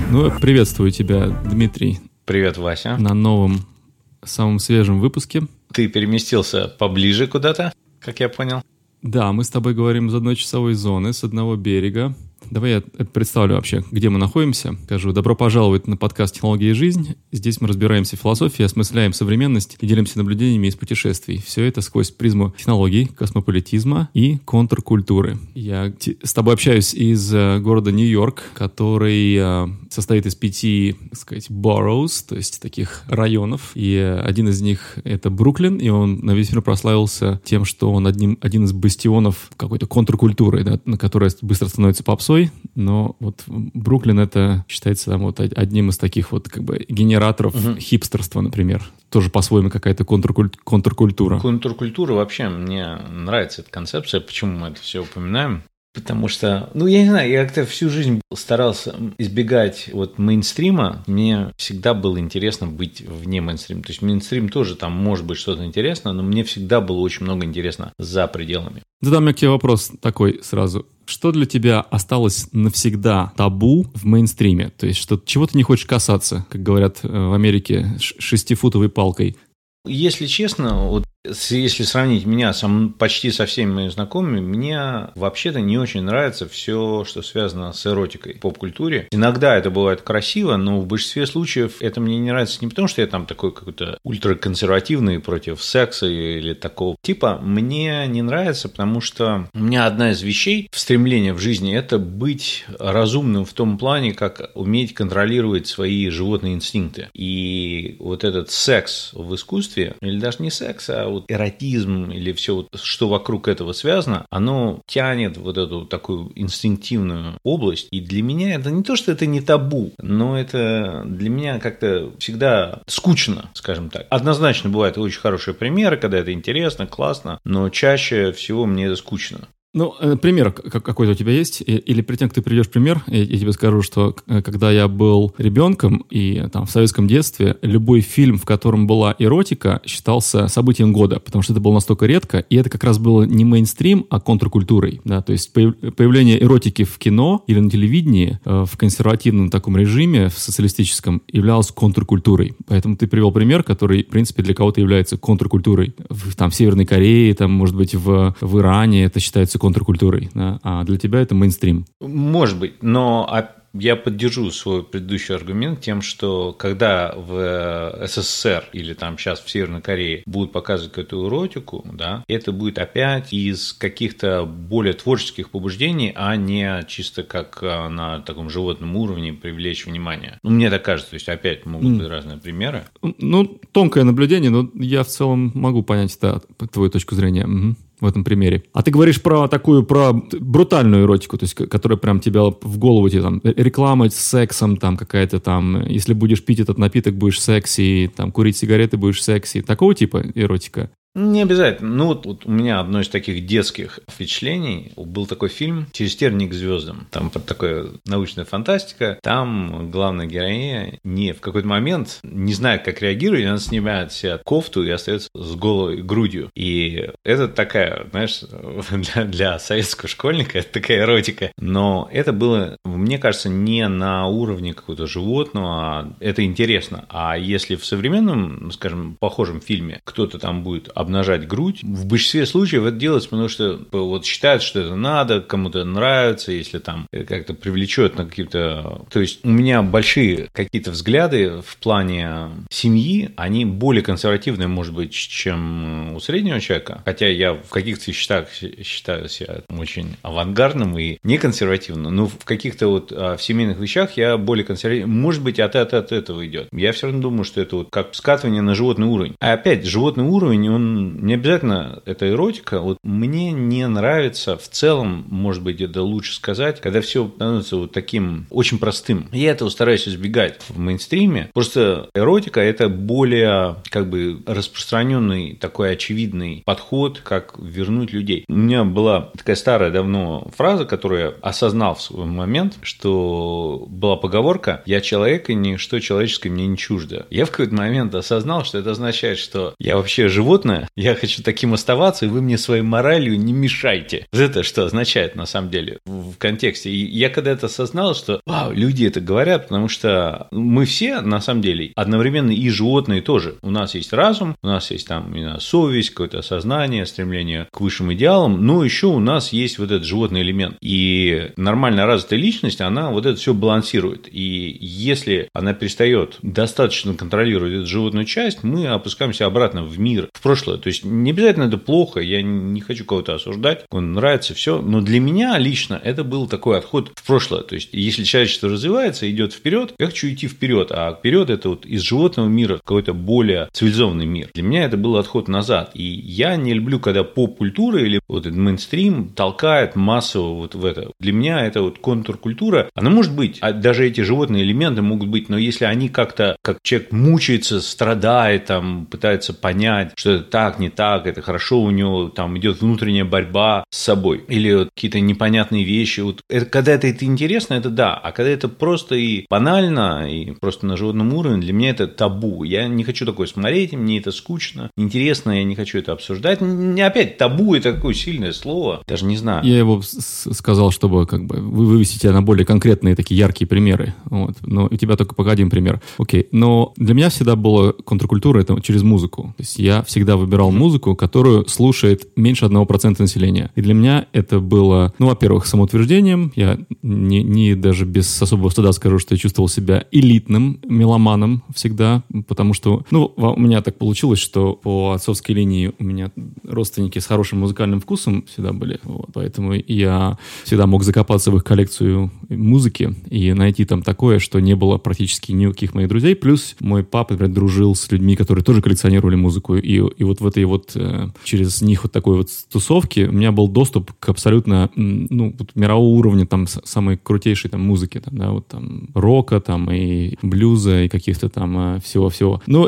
Ну, приветствую тебя, Дмитрий. Привет, Вася. На новом, самом свежем выпуске. Ты переместился поближе куда-то, как я понял? Да, мы с тобой говорим из одной часовой зоны, с одного берега. Давай я представлю вообще, где мы находимся. Скажу, добро пожаловать на подкаст «Технология и жизнь». Здесь мы разбираемся в философии, осмысляем современность и делимся наблюдениями из путешествий. Все это сквозь призму технологий, космополитизма и контркультуры. Я с тобой общаюсь из города Нью-Йорк, который состоит из 5, так сказать, boroughs, то есть таких районов. И один из них — это Бруклин, и он на весь мир прославился тем, что он один из бастионов какой-то контркультуры, да, на которая быстро становится попсой. Но вот Бруклин — это считается там вот одним из таких вот как бы генераторов хипстерства, например. Тоже по-своему какая-то контркультура. Контркультура вообще, мне нравится эта концепция. Почему мы это все упоминаем? Потому что, я не знаю, я как-то всю жизнь старался избегать вот мейнстрима. Мне всегда было интересно быть вне мейнстрима. То есть мейнстрим тоже там может быть что-то интересное, но мне всегда было очень много интересно за пределами. Задам я тебе вопрос такой сразу. Что для тебя осталось навсегда табу в мейнстриме? То есть чего ты не хочешь касаться, как говорят в Америке, 6-футовой палкой? Если честно, вот если сравнить меня почти со всеми моими знакомыми, мне вообще-то не очень нравится все, что связано с эротикой в поп-культуре. Иногда это бывает красиво, но в большинстве случаев это мне не нравится не потому, что я там такой какой-то ультраконсервативный против секса или такого типа. Мне не нравится, потому что у меня одна из вещей в стремлении в жизни – это быть разумным в том плане, как уметь контролировать свои животные инстинкты. И вот этот секс в искусстве, или даже не секс, а вот эротизм или все, вот, что вокруг этого связано, оно тянет вот эту такую инстинктивную область. И для меня это не то, что это не табу, но это для меня как-то всегда скучно, скажем так. Однозначно бывают очень хорошие примеры, когда это интересно, классно, но чаще всего мне это скучно. Ну, пример какой-то у тебя есть? Или перед тем, как ты приведешь пример, я тебе скажу, что когда я был ребенком и там в советском детстве, любой фильм, в котором была эротика, считался событием года, потому что это было настолько редко, и это как раз было не мейнстрим, а контркультурой. Да? То есть появление эротики в кино или на телевидении в консервативном таком режиме, в социалистическом, являлось контркультурой. Поэтому ты привел пример, который, в принципе, для кого-то является контркультурой. В Северной Корее, там, может быть, в Иране это считается контркультурой, да? А для тебя это мейнстрим. Может быть, но я поддержу свой предыдущий аргумент тем, что когда в СССР или там сейчас в Северной Корее будут показывать какую-то эротику, да, это будет опять из каких-то более творческих побуждений, а не чисто как на таком животном уровне привлечь внимание. Мне так кажется, то есть опять могут быть разные примеры. Тонкое наблюдение, но я в целом могу понять, да, твою точку зрения. В этом примере. А ты говоришь про брутальную эротику, то есть, которая прям тебя в голову, тебе там реклама с сексом, там какая-то там, если будешь пить этот напиток, будешь секси, там курить сигареты, будешь секси. Такого типа эротика? Не обязательно. Вот у меня одно из таких детских впечатлений был такой фильм «Через тернии к звездам». Там такая научная фантастика. Там главная героиня в какой-то момент, не зная, как реагировать, она снимает себе кофту и остается с голой грудью. И это такая, знаешь, для советского школьника это такая эротика. Но это было, мне кажется, не на уровне какого-то животного, а это интересно. А если в современном, скажем, похожем фильме кто-то там будет обнажать грудь. В большинстве случаев это делается, потому что вот считают, что это надо, кому-то нравится, если там как-то привлечет на какие-то... То есть у меня большие какие-то взгляды в плане семьи, они более консервативные, может быть, чем у среднего человека. Хотя я в каких-то вещах считаю себя очень авангардным и неконсервативным, но в каких-то вот в семейных вещах я более консервативный. Может быть, от этого идет. Я все равно думаю, что это вот как скатывание на животный уровень. А опять, животный уровень, он не обязательно это эротика. Вот мне не нравится в целом, может быть, это лучше сказать, когда все становится вот таким очень простым. Я этого стараюсь избегать в мейнстриме. Просто эротика – это более как бы распространенный такой очевидный подход, как вернуть людей. У меня была такая старая давно фраза, которую я осознал в свой момент, что была поговорка «Я человек, и ничто человеческое мне не чуждо». Я в какой-то момент осознал, что это означает, что я вообще животное, интересно, я хочу таким оставаться, и вы мне своей моралью не мешайте. Вот это что означает на самом деле в контексте. И я когда это осознал, что вау, люди это говорят, потому что мы все на самом деле одновременно и животные тоже. У нас есть разум, у нас есть там совесть, какое-то осознание, стремление к высшим идеалам, но еще у нас есть вот этот животный элемент. И нормально развитая личность, она вот это все балансирует. И если она перестает достаточно контролировать эту животную часть, мы опускаемся обратно в мир, в прошлое. То есть не обязательно это плохо, я не хочу кого-то осуждать, он нравится, все. Но для меня лично это был такой отход в прошлое. То есть если человечество развивается, идет вперед, я хочу идти вперед, а вперед это вот из животного мира в какой-то более цивилизованный мир. Для меня это был отход назад. И я не люблю, когда поп-культура или вот этот мейнстрим толкает массово вот в это. Для меня это вот контркультура, она может быть, а даже эти животные элементы могут быть, но если они как-то, как человек мучается, страдает, там, пытается понять, что это так, не так, это хорошо, у него там идет внутренняя борьба с собой, или вот какие-то непонятные вещи, вот это, когда это интересно, это да, а когда это просто и банально, и просто на животном уровне, для меня это табу, я не хочу такое смотреть, мне это скучно, интересно, я не хочу это обсуждать, опять табу это такое сильное слово, даже не знаю. Я его сказал, чтобы как бы вывести тебя на более конкретные такие яркие примеры, вот. Но у тебя только пока один пример. Окей, но для меня всегда была контркультура это через музыку. То есть я всегда выбирал музыку, которую слушает меньше 1% населения. И для меня это было, ну, во-первых, самоутверждением. Я не даже без особого стыда скажу, что я чувствовал себя элитным меломаном всегда, потому что, ну, у меня так получилось, что по отцовской линии у меня родственники с хорошим музыкальным вкусом всегда были, вот, поэтому я всегда мог закопаться в их коллекцию музыки и найти там такое, что не было практически никаких моих друзей. Плюс мой папа, например, дружил с людьми, которые тоже коллекционировали музыку. И вот в этой вот, через них вот такой вот тусовки у меня был доступ к абсолютно, ну, вот мирового уровня там самой крутейшей там музыки, там, да, вот там рока, там и блюза, и каких-то там всего-всего. Ну,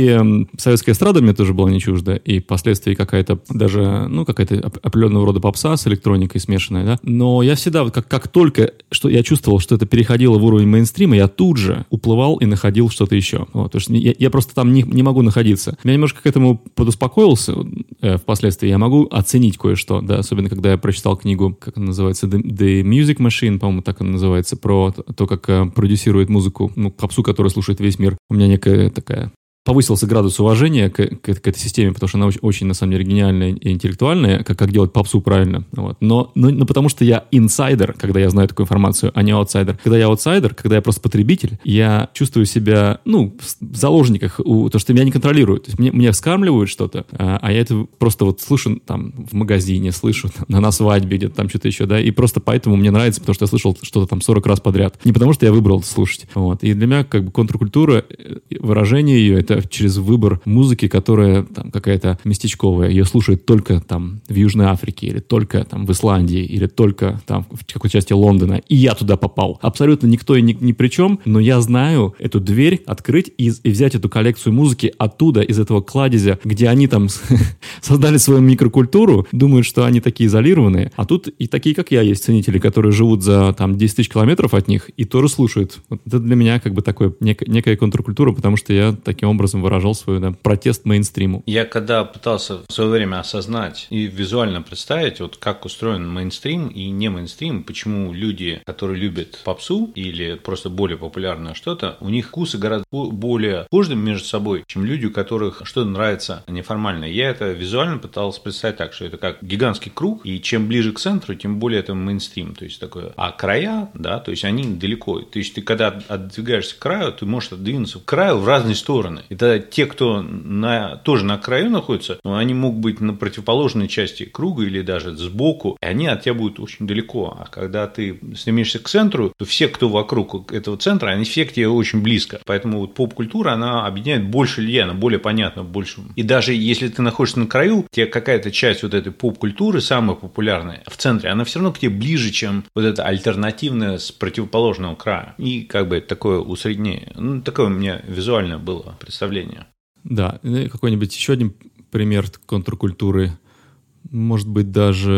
и советская эстрада мне тоже была не чужда, и впоследствии какая-то даже, ну, какая-то определенного рода попса с электроникой смешанная, да. Но я всегда, как только что я чувствовал, что это переходило в уровень мейнстрима, я тут же уплывал и находил что-то еще. Вот, потому что я просто там не могу находиться. Я немножко к этому подуспокоился впоследствии. Я могу оценить кое-что, да, особенно когда я прочитал книгу, как она называется, The Music Machine, по-моему, так она называется, про то, как продюсирует музыку, ну, попсу, которую слушает весь мир. У меня некая такая... Повысился градус уважения к этой системе, потому что она очень, на самом деле, гениальная и интеллектуальная, как делать попсу правильно. Вот. Но потому что я инсайдер, когда я знаю такую информацию, а не аутсайдер. Когда я аутсайдер, когда я просто потребитель, я чувствую себя, ну, в заложниках, то, что меня не контролируют. То есть мне вскармливают что-то, а я это просто вот слышу там в магазине, слышу на свадьбе где-то там что-то еще, да, и просто поэтому мне нравится, потому что я слышал что-то там 40 раз подряд. Не потому что я выбрал это слушать. Вот. И для меня как бы контркультура, выражение ее, это через выбор музыки, которая там какая-то местечковая. Ее слушают только там в Южной Африке, или только там в Исландии, или только там в какой-то части Лондона. И я туда попал. Абсолютно никто и ни при чем, но я знаю эту дверь открыть и взять эту коллекцию музыки оттуда, из этого кладезя, где они там создали свою микрокультуру, думают, что они такие изолированные. А тут и такие, как я, есть ценители, которые живут за там 10 тысяч километров от них и тоже слушают. Вот это для меня как бы такое некая контркультура, потому что я таким образом выражал свой протест мейнстриму. Я когда пытался в свое время осознать и визуально представить, вот как устроен мейнстрим и не мейнстрим, почему люди, которые любят попсу или просто более популярное что-то, у них вкусы гораздо более схожи между собой, чем люди, у которых что-то нравится неформально. Я это визуально пытался представить так, что это как гигантский круг, и чем ближе к центру, тем более это мейнстрим. То есть такое. А края, да, то есть они далеко. То есть ты когда отдвигаешься к краю, ты можешь отдвинуться к краю в разные стороны. И тогда те, кто тоже на краю находятся, они могут быть на противоположной части круга или даже сбоку, и они от тебя будут очень далеко. А когда ты стремишься к центру, то все, кто вокруг этого центра, они все к тебе очень близко. Поэтому вот поп-культура, она объединяет больше людей, она более понятна, больше. И даже если ты находишься на краю, тебе какая-то часть вот этой поп-культуры, самая популярная, в центре, она все равно к тебе ближе, чем вот эта альтернативная с противоположного края. И как бы такое усреднение. Ну, такое у меня визуально было представление. Да, какой-нибудь еще один пример контркультуры, может быть, даже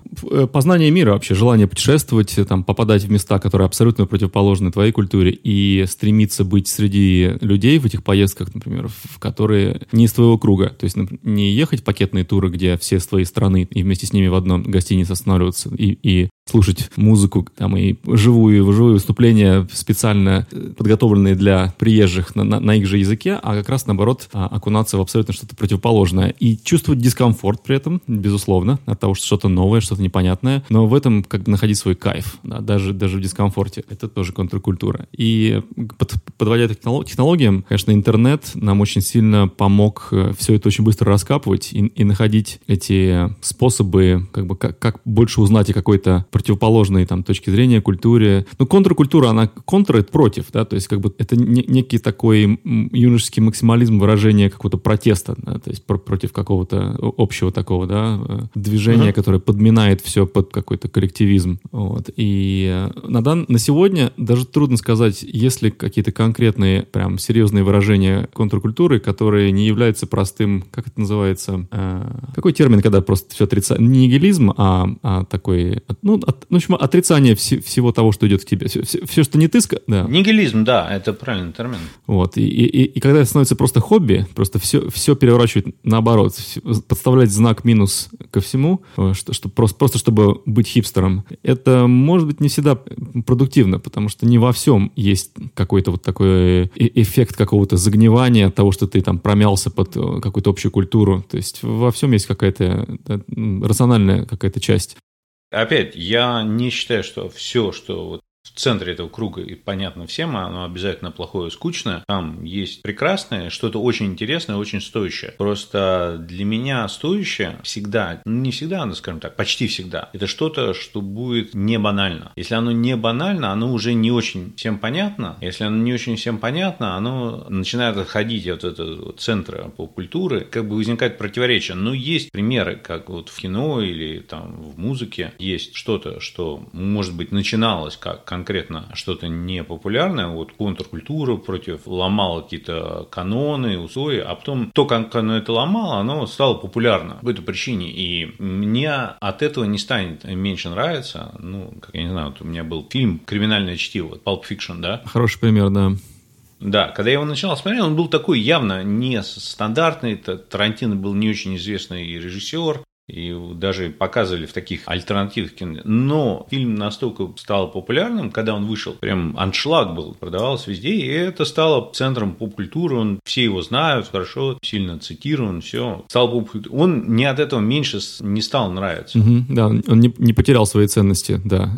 познание мира вообще, желание путешествовать, там, попадать в места, которые абсолютно противоположны твоей культуре, и стремиться быть среди людей в этих поездках, например, в которые не из твоего круга. То есть не ехать в пакетные туры, где все с твоей страны, и вместе с ними в одном гостинице останавливаться, и слушать музыку там, и живые выступления, специально подготовленные для приезжих на их же языке, а как раз наоборот окунаться в абсолютно что-то противоположное. И чувствовать дискомфорт при этом, безусловно, от того, что что-то новое, что-то непонятное, но в этом как бы находить свой кайф, да, даже в дискомфорте. Это тоже контркультура. И подводя к технологиям, конечно, интернет нам очень сильно помог все это очень быстро раскапывать и находить эти способы, как бы как больше узнать о какой-то противоположной там точки зрения, культуре. Ну, контркультура, она контр — это против, да, то есть как бы это некий такой юношеский максимализм, выражение какого-то протеста, да, то есть против какого-то общего такого, да, движения, которое подминает все под какой-то коллективизм. Вот. И на сегодня даже трудно сказать, есть ли какие-то конкретные, прям серьезные выражения контркультуры, которые не являются простым, как это называется, какой термин, когда просто все отрицает, не нигилизм, а такой, ну, в общем, отрицание всего того, что идет к тебе. Все, что не ты... Да. Нигилизм, да, это правильный термин. Вот. И когда это становится просто хобби, просто все переворачивать наоборот, подставлять знак минус ко всему, просто чтобы быть хипстером, это может быть не всегда продуктивно, потому что не во всем есть какой-то вот такой эффект какого-то загнивания от того, что ты там промялся под какую-то общую культуру. То есть во всем есть какая-то рациональная какая-то часть. Опять, я не считаю, что все, что вот в центре этого круга и понятно всем, оно обязательно плохое и скучное. Там есть прекрасное, что-то очень интересное, очень стоящее. Просто для меня стоящее всегда, не всегда, скажем так, почти всегда, это что-то, что будет не банально. Если оно не банально, оно уже не очень всем понятно. Если оно не очень всем понятно, оно начинает отходить от этого центра поп-культуры, как бы возникает противоречие. Но есть примеры, как вот в кино или там в музыке, есть что-то, что, может быть, начиналось как конкретно что-то непопулярное, вот контркультура ломала какие-то каноны, устои, а потом то, как оно это ломало, оно стало популярно по какой-то причине, и мне от этого не станет меньше нравиться, ну, как я не знаю, вот у меня был фильм «Криминальное чтиво», Pulp Fiction, да? Хороший пример, да. Да, когда я его начал смотреть, он был такой явно не стандартный, Тарантино был не очень известный режиссер, и даже показывали в таких альтернативных кино. Но фильм настолько стал популярным, когда он вышел, прям аншлаг был, продавался везде, и это стало центром поп-культуры, все его знают хорошо, сильно цитирован, все. Стал поп-культурой. Он не от этого меньше не стал нравиться. Да, он не потерял свои ценности, да.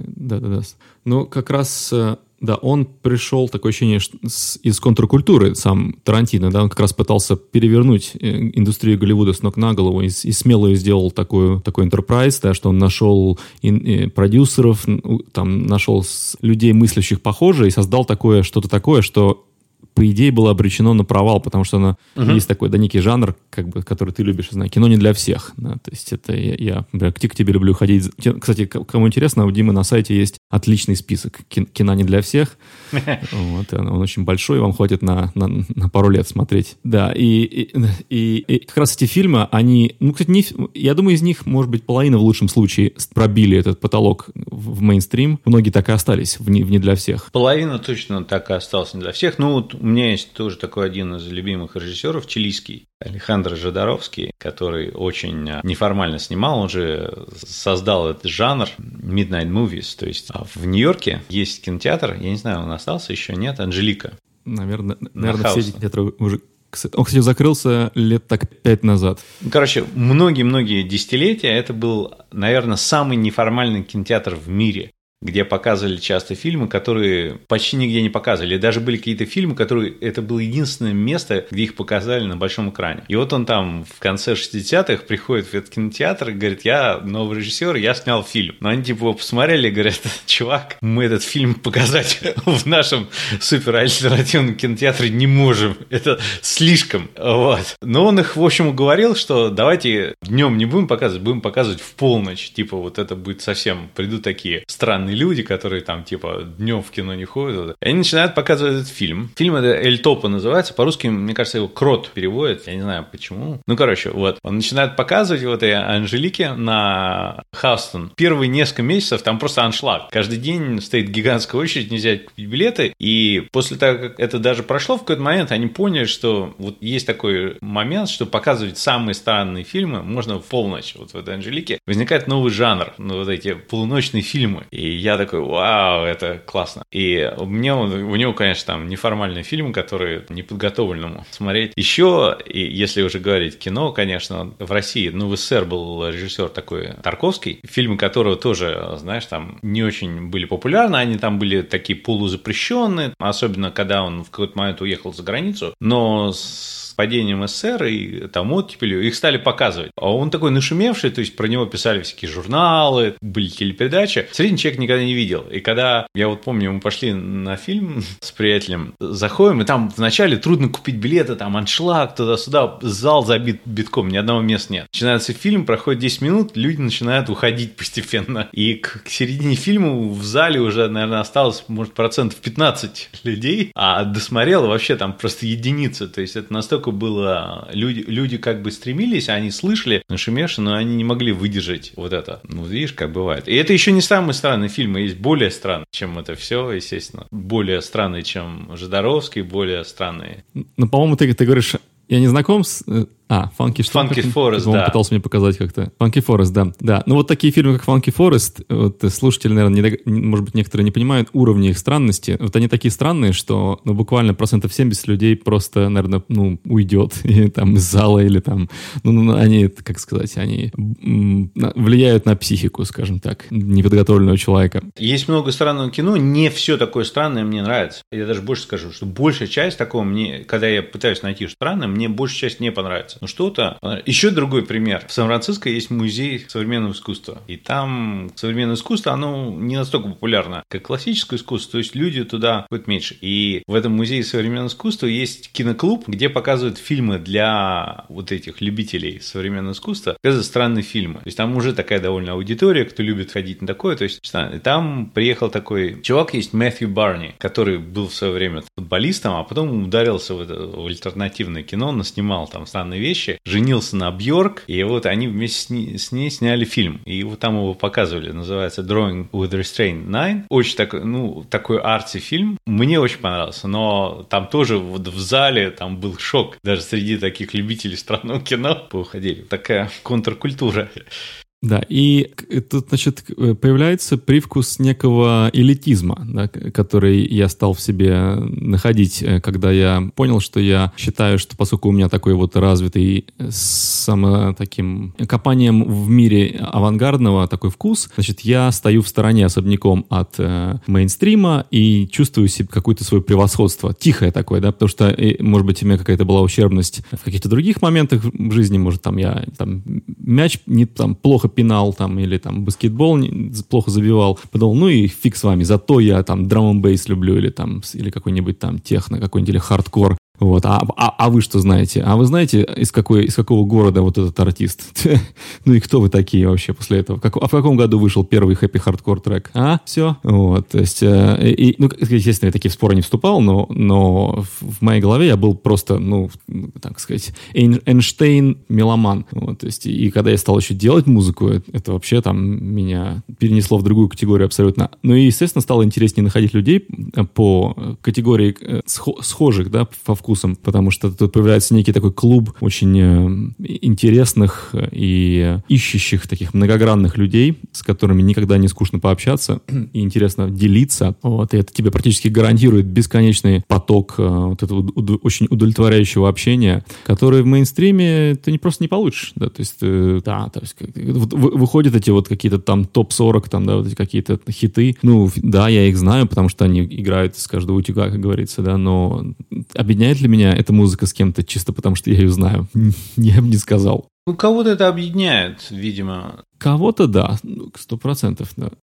Но как раз... Да, он пришел, такое ощущение, из контркультуры, сам Тарантино, да, он как раз пытался перевернуть индустрию Голливуда с ног на голову и смело сделал такой enterprise, да, что он нашел продюсеров, там, нашел людей, мыслящих похоже, и создал что-то такое, что по идее, было обречено на провал, потому что оно есть такой, да, некий жанр, как бы, который ты любишь, знаю, кино не для всех. Да, то есть это я к тебе люблю ходить. Кстати, кому интересно, у Димы на сайте есть отличный список кино не для всех. Вот, он очень большой, вам хватит на пару лет смотреть. Да, и как раз эти фильмы, они, ну, кстати, я думаю, из них, может быть, половина в лучшем случае пробили этот потолок в мейнстрим. Многие так и остались в не для всех. Половина точно так и осталась не для всех. Ну, вот у меня есть тоже такой один из любимых режиссеров, чилийский, Алехандро Жодаровский, который очень неформально снимал, он же создал этот жанр Midnight Movies, то есть в Нью-Йорке есть кинотеатр, я не знаю, он остался еще, нет, Анжелика. Наверное, все эти кинотеатры уже... Он, кстати, закрылся лет так 5 назад. Короче, многие-многие десятилетия это был, наверное, самый неформальный кинотеатр в мире, где показывали часто фильмы, которые почти нигде не показывали. Даже были какие-то фильмы, которые... Это было единственное место, где их показали на большом экране. И вот он там в конце 60-х приходит в этот кинотеатр и говорит, я новый режиссер, я снял фильм. Но они типа посмотрели и говорят, чувак, мы этот фильм показать в нашем суперальтернативном кинотеатре не можем. Это слишком. Вот. Но он их, в общем, уговорил, что давайте днем не будем показывать в полночь. Типа вот это будет совсем... Придут такие странные странные люди, которые там, типа, днем в кино не ходят. И они начинают показывать этот фильм. Фильм это «Эль Топо» называется. По-русски, мне кажется, его «Крот» переводят. Я не знаю, почему. Ну, короче, вот. Он начинает показывать вот этой Анжелике на Хаустон. Первые несколько месяцев там просто аншлаг. Каждый день стоит гигантская очередь, нельзя купить билеты. И после того, как это даже прошло, в какой-то момент они поняли, что вот есть такой момент, что показывать самые странные фильмы можно в полночь. Вот в этой Анжелике возникает новый жанр, ну, вот эти полуночные фильмы. И я такой, вау, это классно. И у него, конечно, там неформальные фильмы, которые неподготовленному смотреть. Еще, и если уже говорить кино, конечно, в России, ну, в СССР был режиссер такой Тарковский, фильмы которого тоже, знаешь, там не очень были популярны, они там были такие полузапрещенные, особенно когда он в какой-то момент уехал за границу, но с падением СССР и там оттепелью их стали показывать. А он такой нашумевший, то есть про него писали всякие журналы, были телепередачи. Средний человек никогда не видел. И когда, я вот помню, мы пошли на фильм с приятелем, заходим, и там вначале трудно купить билеты, там аншлаг, туда-сюда, зал забит битком, ни одного места нет. Начинается фильм, проходит 10 минут, люди начинают уходить постепенно. И к середине фильма в зале уже, наверное, осталось, может, 15% людей, а досмотрело вообще там просто единицы. То есть это настолько было... Люди как бы стремились, они слышали нашумевшие, но они не могли выдержать вот это. Ну, видишь, как бывает. И это еще не самые странные фильмы. Есть более странные, чем это все, естественно. Более странные, чем Жодаровский, более странные. Ну, по-моему, ты говоришь... Я не знаком с... Funky Forest, да. Он пытался мне показать как-то. Funky Forest, да. Да. Ну, вот такие фильмы, как Funky Forest, вот, слушатели, наверное, может быть, некоторые не понимают уровня их странности. Вот они такие странные, что буквально 70% людей просто, наверное, уйдет и, там, из зала или там... они, как сказать, они влияют на психику, скажем так, неподготовленного человека. Есть много странного кино, не все такое странное мне нравится. Я даже больше скажу, что большая часть такого мне, когда я пытаюсь найти странное, мне большая часть не понравится. Ну что-то. Еще другой пример. В Сан-Франциско есть музей современного искусства. И там современное искусство, оно не настолько популярно, как классическое искусство. То есть люди туда ходят меньше. И в этом музее современного искусства есть киноклуб, где показывают фильмы для вот этих любителей современного искусства. Это странные фильмы. То есть там уже такая довольно аудитория, кто любит ходить на такое. То есть и там приехал такой чувак, есть Мэтью Барни, который был в свое время футболистом, а потом ударился в альтернативное кино, наснимал там странные вещи, женился на Бьорк, и вот они вместе с ней сняли фильм. И вот там его показывали, называется Drawing with Restraint 9. Очень такой арти-фильм. Мне очень понравился, но там тоже вот в зале там был шок. Даже среди таких любителей странного кино поуходили. Такая контркультура. Да, и тут, значит, появляется привкус некого элитизма, да, который я стал в себе находить, когда я понял, что я считаю, что поскольку у меня такой вот развитый таким копанием в мире авангардного такой вкус, значит, я стою в стороне особняком от мейнстрима и чувствую себе какое-то свое превосходство, тихое такое, да, потому что, может быть, у меня какая-то была ущербность в каких-то других моментах в жизни, может, там я мяч не там плохо пинал там, или там баскетбол плохо забивал. Подумал, и фиг с вами, зато я там драм-н-бейс люблю, или какой-нибудь там техно, какой-нибудь, или хардкор. Вот. А вы что знаете? А вы знаете, из какого города вот этот артист? Ну и кто вы такие вообще после этого? В каком году вышел первый хэппи-хардкор трек? Все? Вот. То есть, естественно, я такие в споры не вступал, но в моей голове я был просто, так сказать, Эйнштейн-меломан. Вот. То есть, и когда я стал еще делать музыку, это вообще там меня перенесло в другую категорию абсолютно. Ну и, естественно, стало интереснее находить людей по категории схожих, да, по вкусам, потому что тут появляется некий такой клуб очень интересных и ищущих таких многогранных людей, с которыми никогда не скучно пообщаться и интересно делиться. Вот, и это тебе практически гарантирует бесконечный поток вот этого очень удовлетворяющего общения, который в мейнстриме ты просто не получишь. Да? То есть, выходят эти вот какие-то там топ-40, там, да, вот эти какие-то хиты. Да, я их знаю, потому что они играют из каждого утюга, как говорится, да, но объединяет ли меня эта музыка с кем-то чисто потому, что я ее знаю? Я бы не сказал. Кого-то это объединяет, видимо. Кого-то, да, 100%, да.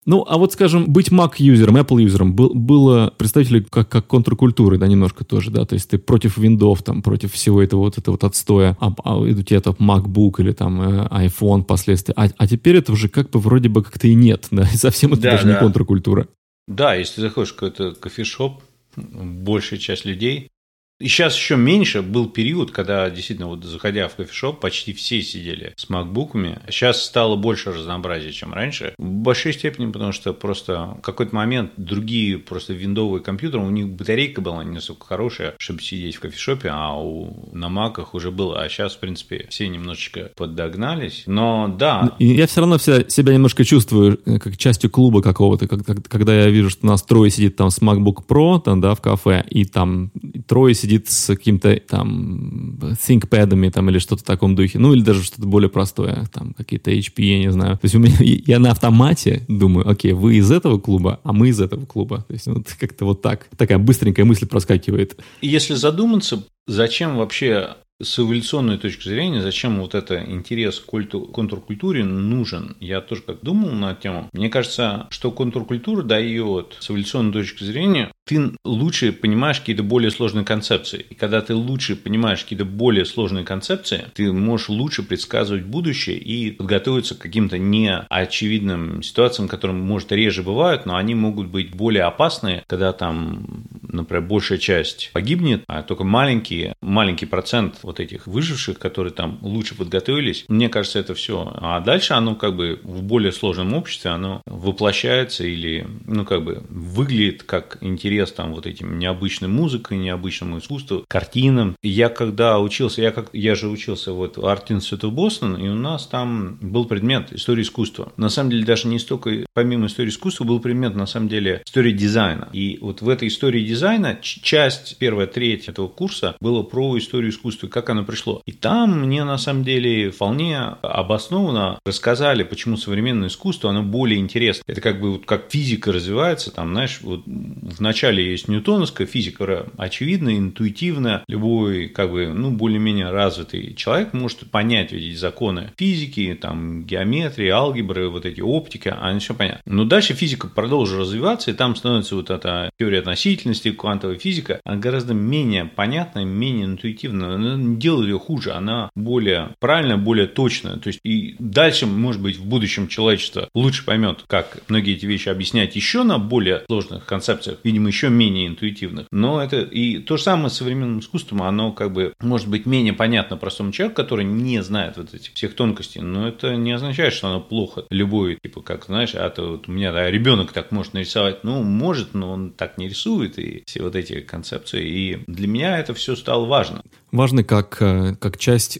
Ну, а вот, скажем, быть Mac-юзером, Apple-юзером было представители как контркультуры, да, немножко тоже, да, то есть ты против виндов, там, против всего этого отстоя, а у тебя там MacBook или там iPhone впоследствии, а теперь это уже как бы вроде бы как-то и нет, да, и совсем это даже не контркультура. Да, если ты заходишь в какой-то кофешоп, большая часть людей. И сейчас еще меньше. Был период, когда действительно, вот заходя в кофешоп, почти все сидели с макбуками. Сейчас стало больше разнообразия, чем раньше. В большой степени, потому что просто в какой-то момент другие просто виндовые компьютеры, у них батарейка была не настолько хорошая, чтобы сидеть в кофешопе, а на маках уже было. А сейчас, в принципе, все немножечко подогнались. Но да. И я все равно себя немножко чувствую как частью клуба какого-то, когда я вижу, что у нас трое сидит там с MacBook Pro, там, да, в кафе, и там трое сидит с каким-то там ThinkPad'ами там или что-то в таком духе, ну или даже что-то более простое, там какие-то HP, я не знаю. То есть я на автомате думаю, окей, вы из этого клуба, а мы из этого клуба. То есть вот как-то вот так, такая быстренькая мысль проскакивает. Если задуматься, зачем вообще с эволюционной точки зрения, зачем вот это интерес к контркультуре нужен? Я тоже как думал на эту тему. Мне кажется, что контркультура дает с эволюционной точки зрения, ты лучше понимаешь какие-то более сложные концепции. И когда ты лучше понимаешь какие-то более сложные концепции, ты можешь лучше предсказывать будущее и подготовиться к каким-то неочевидным ситуациям, которые, может, реже бывают, но они могут быть более опасные, когда там, например, большая часть погибнет, а только маленький процент вот этих выживших, которые там лучше подготовились. Мне кажется, это все. А дальше оно как бы в более сложном обществе, оно воплощается или, ну, как бы выглядит как интерес там вот этим необычной музыкой, необычному искусству, картинам. И я когда учился, я же учился вот в Art Institute of Boston, и у нас там был предмет истории искусства. На самом деле даже не столько, помимо истории искусства, был предмет, на самом деле, истории дизайна. И вот в этой истории дизайна часть, первая треть этого курса было про историю искусства, как оно пришло. И там мне, на самом деле, вполне обоснованно рассказали, почему современное искусство, оно более интересно. Это как бы вот как физика развивается, там, знаешь, вот вначале есть ньютоновская физика, очевидно, интуитивно. Любой, как бы, ну, более-менее развитый человек может понять эти законы физики, там, геометрии, алгебры, вот эти оптики, они все понятно. Но дальше физика продолжит развиваться, и там становится вот эта теория относительности, квантовая физика, она гораздо менее понятная, менее интуитивная, она не делает ее хуже, она более правильная, более точная. То есть, и дальше, может быть, в будущем человечество лучше поймет, как многие эти вещи объяснять еще на более сложных концепциях, видимо, еще менее интуитивных. Но это и то же самое с современным искусством, оно как бы может быть менее понятно простому человеку, который не знает вот этих всех тонкостей, но это не означает, что оно плохо. Любой, типа, как, знаешь, вот у меня ребенок так может нарисовать, ну, может, но он так не рисует, и все вот эти концепции. И для меня это все стало важно. Важно как часть,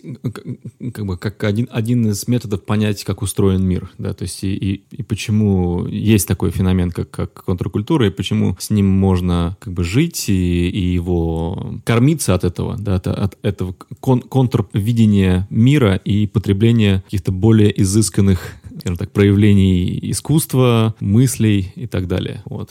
как бы как один из методов понять, как устроен мир, да, то есть и почему есть такой феномен, как контркультура, и почему с ним можно как бы жить и его кормиться от этого, да, от этого контрвидения мира и потребления каких-то более изысканных, скажем так, проявлений искусства, мыслей и так далее. Вот.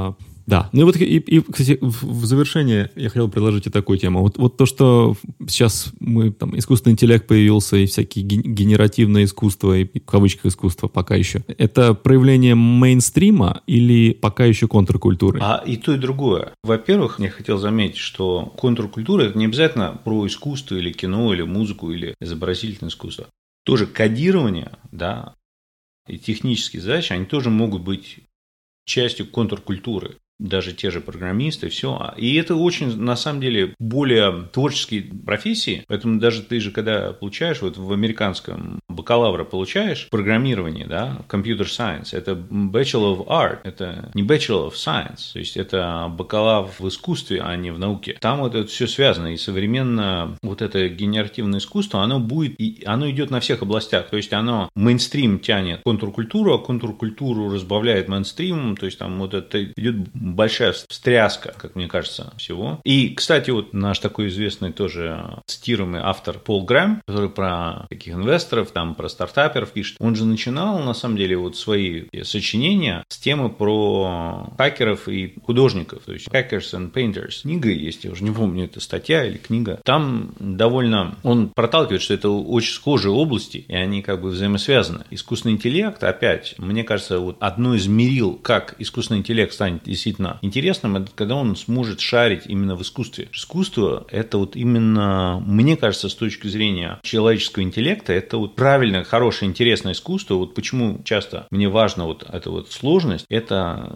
Да, ну и вот, кстати, в завершение я хотел предложить и такую тему. Вот то, что сейчас там искусственный интеллект появился, и всякие генеративное искусство, и в кавычках искусство пока еще, это проявление мейнстрима или пока еще контркультуры? И то, и другое. Во-первых, я хотел заметить, что контркультура – это не обязательно про искусство или кино, или музыку, или изобразительное искусство. Тоже кодирование, да, и технические задачи, они тоже могут быть частью контркультуры. Даже те же программисты, все. И это очень, на самом деле, более творческие профессии. Поэтому даже ты же, когда получаешь, вот в американском бакалавра получаешь программирование, да, computer science, это bachelor of art, это не bachelor of science, то есть это бакалавр в искусстве, а не в науке. Там вот это все связано. И современно вот это генеративное искусство, оно будет, и оно идет на всех областях. То есть оно мейнстрим тянет контркультуру, а контркультуру разбавляет мейнстримом, то есть там вот это идет большая встряска, как мне кажется, всего. И, кстати, вот наш такой известный тоже цитируемый автор Пол Грэм, который про таких инвесторов, там про стартаперов пишет, он же начинал, на самом деле, вот свои сочинения с темы про хакеров и художников, то есть Hackers and Painters. Книга есть, я уже не помню, это статья или книга. Там довольно, он проталкивает, что это очень схожие области, и они как бы взаимосвязаны. Искусственный интеллект, опять, мне кажется, вот одно из мерил, как искусственный интеллект станет действительно интересным, это когда он сможет шарить именно в искусстве. Искусство – это вот именно, мне кажется, с точки зрения человеческого интеллекта, это вот правильное, хорошее, интересное искусство. Вот почему часто мне важно вот эта вот сложность, это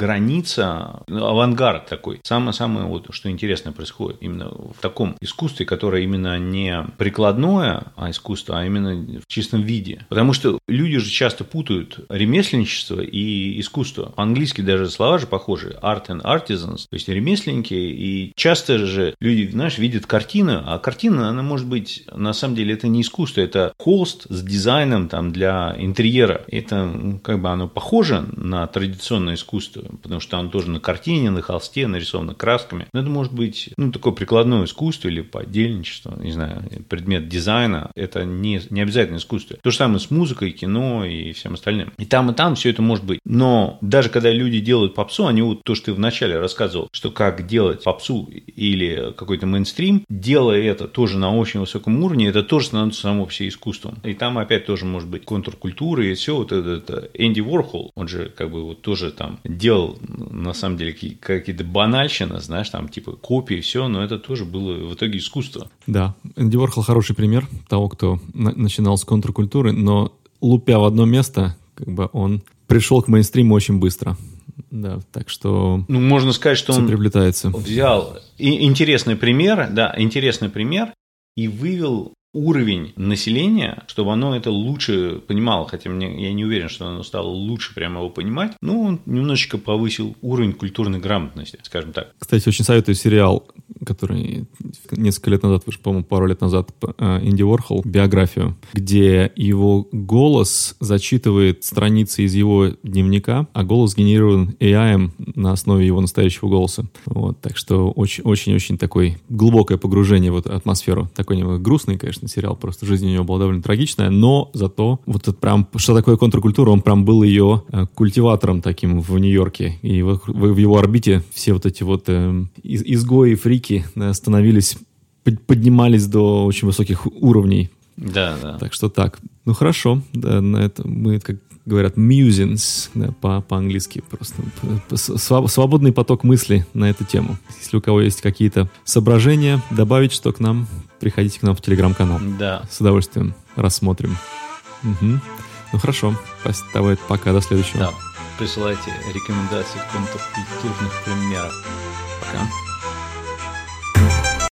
граница, авангард такой. Самое-самое вот, что интересное происходит именно в таком искусстве, которое именно не прикладное искусство, а именно в чистом виде. Потому что люди же часто путают ремесленничество и искусство. По-английски даже слова же похожи. Art and artisans, то есть ремесленники. И часто же люди, знаешь, видят картину, а картина, она может быть, на самом деле, это не искусство, это холст с дизайном там для интерьера. Это как бы оно похоже на традиционное искусство, потому что оно тоже на картине, на холсте нарисовано красками. Но это может быть, такое прикладное искусство или подельничество, не знаю, предмет дизайна. Это не обязательно искусство. То же самое с музыкой, кино и всем остальным. И там все это может быть. Но даже когда люди делают попсу, они вот то, что ты вначале рассказывал, что как делать попсу или какой-то мейнстрим, делая это тоже на очень высоком уровне, это тоже становится само по себе искусством. И там опять тоже может быть контркультура и все. Вот это Энди Уорхол, он же как бы вот тоже там делал на самом деле какие-то банальщины, знаешь, там типа копии и все, но это тоже было в итоге искусство. Да, Энди Уорхол хороший пример того, кто начинал с контркультуры, но лупя в одно место, как бы он пришел к мейнстриму очень быстро. Да, так что можно сказать, что он приобретается. Взял интересный пример, и вывел уровень населения, чтобы оно это лучше понимало, хотя я не уверен, что оно стало лучше прямо его понимать, но он немножечко повысил уровень культурной грамотности, скажем так. Кстати, очень советую сериал, который несколько лет назад вышел, по-моему, пару лет назад, Энди Уорхол, биографию, где его голос зачитывает страницы из его дневника, а голос генерирован AI на основе его настоящего голоса. Вот, так что очень-очень такое глубокое погружение в эту атмосферу. Такой немного грустный, конечно, сериал, просто жизнь у него была довольно трагичная, но зато вот это прям, что такое контркультура, он прям был ее культиватором таким в Нью-Йорке, и в его орбите все вот эти вот изгои, фрики становились, поднимались до очень высоких уровней. Да. Так что так. Ну хорошо, да, на это мы, как говорят, musings, да, по-английски просто. Свободный поток мыслей на эту тему. Если у кого есть какие-то соображения, добавить что к нам, приходите к нам в Телеграм-канал. Да. С удовольствием рассмотрим. Угу. Ну хорошо, давай пока, до следующего. Да, присылайте рекомендации контркультурных примеров. Пока.